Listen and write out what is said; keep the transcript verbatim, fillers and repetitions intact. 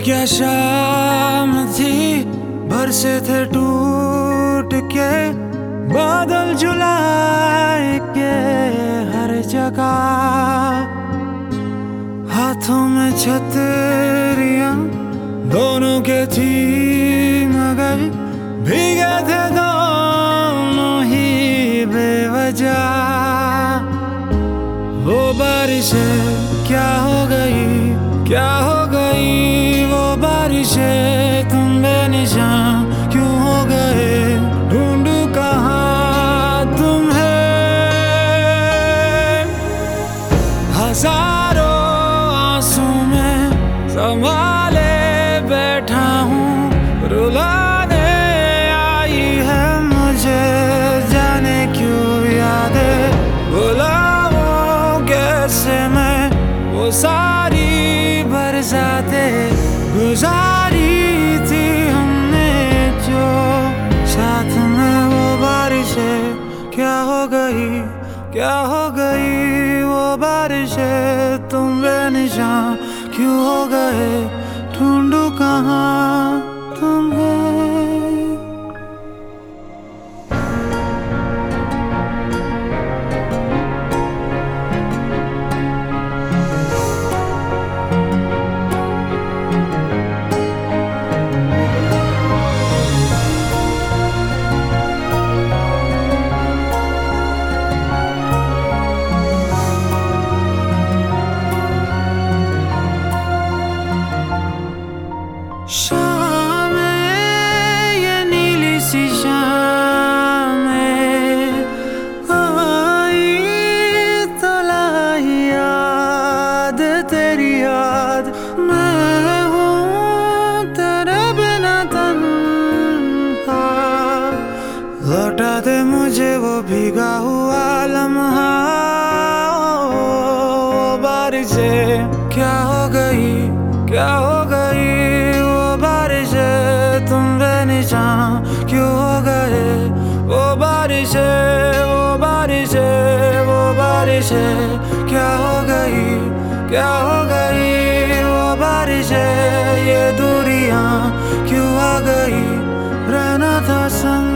क्या शाम थी, बरसे थे टूट के बादल जुलाई के हर जगह। हाथों में छतरियां दोनों के थी मगर भीगे थे दोनों ही बेवजह। वो बारिशें क्या हो गई, क्या हो गई वो बारिशें, तुम बेनिशान क्यों हो गए, ढूंढूं कहाँ तुम्हें। हजारों आंसू में संभाले बैठा हूँ, रुलाने आई है मुझे जाने क्यों यादें। बुलाऊं कैसे मैं वो सारी बरसातें गुजारी थी हमने जो साथ में। वो बारिशें क्या हो गई, क्या हो गई वो बारिशें, तुम बेनिशान क्यों हो गए, ढूंढूं कहाँ तुम्हें। शाम ये नीली सी शाम आई तो लाई याद तेरी याद। मैं हूँ तेरे बिना तन्हा, लौटा दे मुझे वो भीगा हुआ लम्हा। ओ बारिशें क्या हो गई, क्या हो गई बारिशें, तुम बेनिशान क्यों हो गए। वो बारिशें, वो बारिशें, वो बारिशें क्या हो गई, क्या हो गई वो बारिशें। ये दूरियां क्यों आ गई, रहना था संग